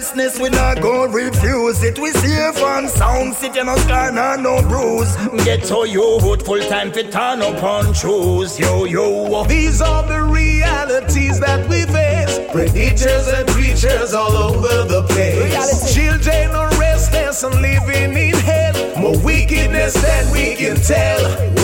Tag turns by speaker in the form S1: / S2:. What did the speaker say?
S1: niceness, we not gon' refuse it. We safe and sound, sitting on scar, no bruise. Get to you, full time fit turn up on shoes. Yo.
S2: These are the realities that we face. Predators and creatures all over the place. Children are restless and living in hell. More wickedness than we can tell.